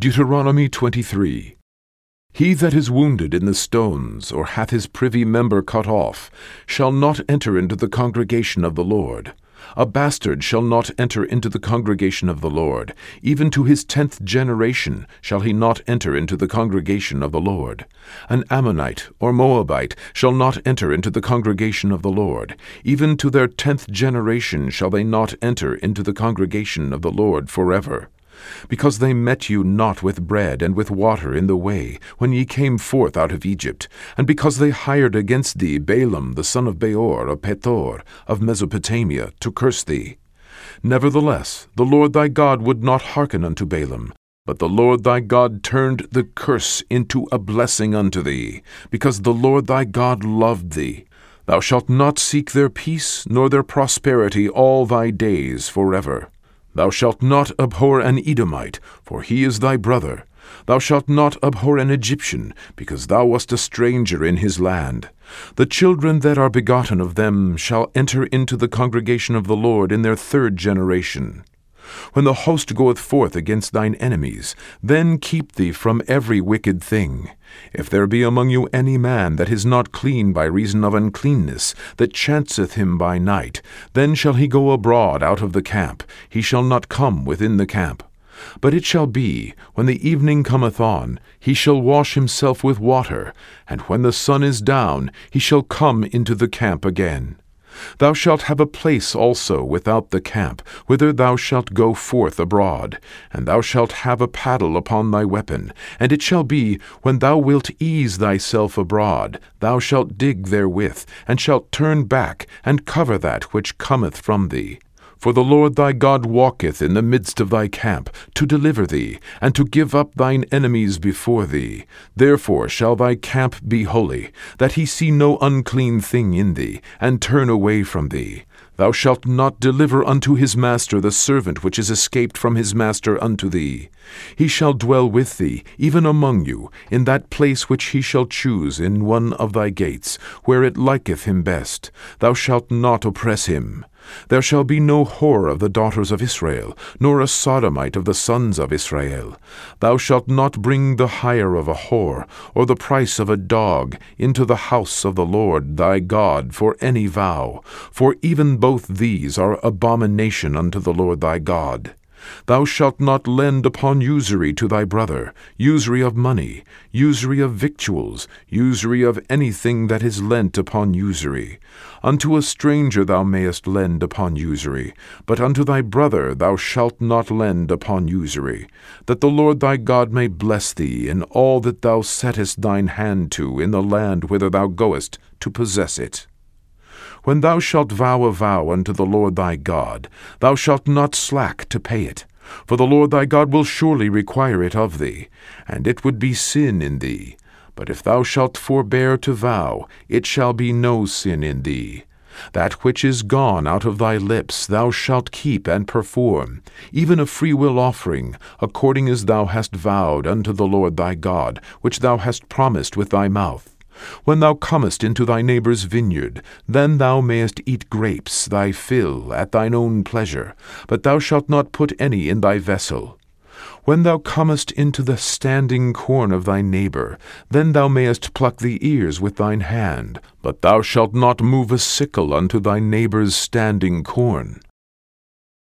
Deuteronomy 23. He that is wounded in the stones, or hath his privy member cut off, shall not enter into the congregation of the Lord. A bastard shall not enter into the congregation of the Lord. Even to his 10th generation shall he not enter into the congregation of the Lord. An Ammonite or Moabite shall not enter into the congregation of the Lord. Even to their 10th generation shall they not enter into the congregation of the Lord forever. Because they met you not with bread and with water in the way, when ye came forth out of Egypt, and because they hired against thee Balaam the son of Beor of Pethor of Mesopotamia to curse thee. Nevertheless, the Lord thy God would not hearken unto Balaam, but the Lord thy God turned the curse into a blessing unto thee, because the Lord thy God loved thee. Thou shalt not seek their peace nor their prosperity all thy days forever. Thou shalt not abhor an Edomite, for he is thy brother. Thou shalt not abhor an Egyptian, because thou wast a stranger in his land. The children that are begotten of them shall enter into the congregation of the Lord in their 3rd generation. When the host goeth forth against thine enemies, then keep thee from every wicked thing. If there be among you any man that is not clean by reason of uncleanness, that chanceth him by night, then shall he go abroad out of the camp, he shall not come within the camp. But it shall be, when the evening cometh on, he shall wash himself with water, and when the sun is down, he shall come into the camp again. Thou shalt have a place also without the camp, whither thou shalt go forth abroad, and thou shalt have a paddle upon thy weapon. And it shall be, when thou wilt ease thyself abroad, thou shalt dig therewith, and shalt turn back, and cover that which cometh from thee. For the Lord thy God walketh in the midst of thy camp, to deliver thee, and to give up thine enemies before thee. Therefore shall thy camp be holy, that he see no unclean thing in thee, and turn away from thee. Thou shalt not deliver unto his master the servant which is escaped from his master unto thee. He shall dwell with thee, even among you, in that place which he shall choose in one of thy gates, where it liketh him best. Thou shalt not oppress him. There shall be no whore of the daughters of Israel, nor a sodomite of the sons of Israel. Thou shalt not bring the hire of a whore, or the price of a dog, into the house of the Lord thy God for any vow, for even both these are abomination unto the Lord thy God. Thou shalt not lend upon usury to thy brother, usury of money, usury of victuals, usury of anything that is lent upon usury. Unto a stranger thou mayest lend upon usury, but unto thy brother thou shalt not lend upon usury, that the Lord thy God may bless thee in all that thou settest thine hand to in the land whither thou goest to possess it. When thou shalt vow a vow unto the Lord thy God, thou shalt not slack to pay it, for the Lord thy God will surely require it of thee, and it would be sin in thee. But if thou shalt forbear to vow, it shall be no sin in thee. That which is gone out of thy lips thou shalt keep and perform, even a freewill offering, according as thou hast vowed unto the Lord thy God, which thou hast promised with thy mouth. When thou comest into thy neighbour's vineyard, then thou mayest eat grapes thy fill at thine own pleasure, but thou shalt not put any in thy vessel. When thou comest into the standing corn of thy neighbour, then thou mayest pluck the ears with thine hand, but thou shalt not move a sickle unto thy neighbour's standing corn.